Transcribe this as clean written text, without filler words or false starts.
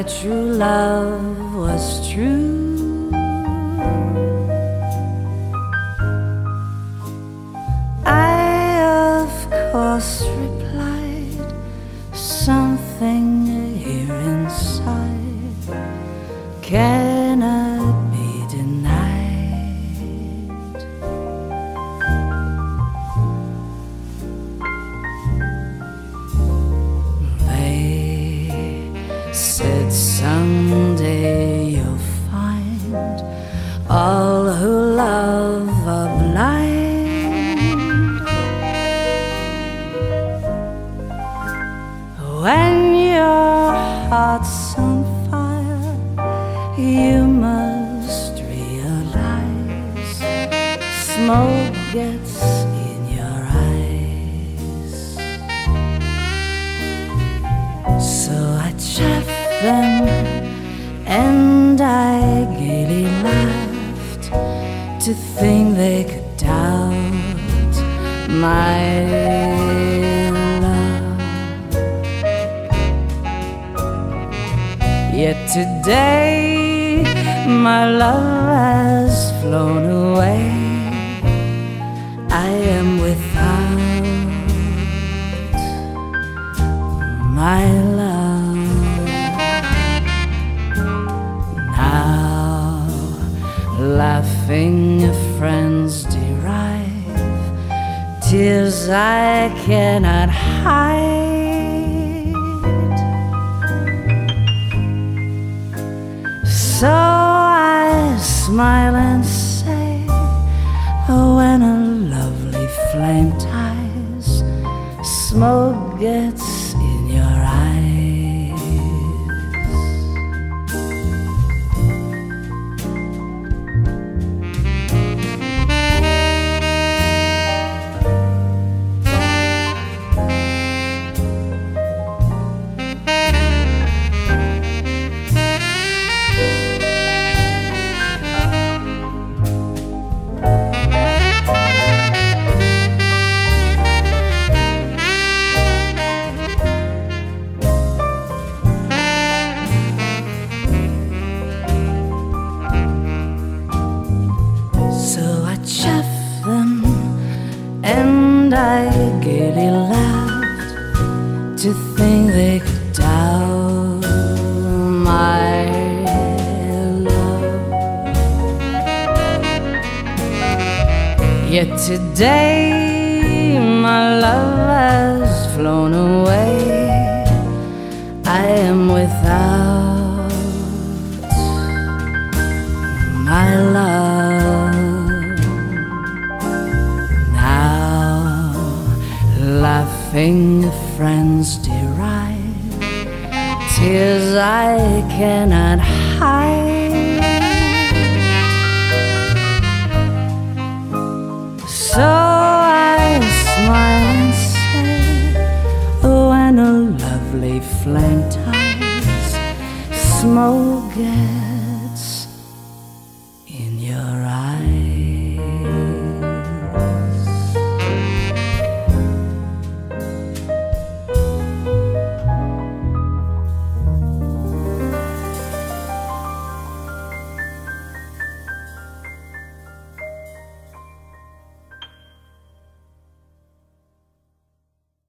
my true love was true. I, of course, replied something here inside cannot be denied. They said someday you'll find all who love are blind. When your heart's on fire, you must realize smoke gets in your eyes. So I chaffed them and I gaily laughed to think they could doubt my love. Yet today my love has flown away. I am without my love. Now laughing friends derive tears I cannot hide. So I smile and say, when a lovely flame dies, smoke gets in your eyes. And I gaily laughed to think they could doubt my love. Yet today my love has flown away. I am without my love. Laughing friends derive tears I cannot hide. So I smile and say, when a lovely flame dies, smoke gets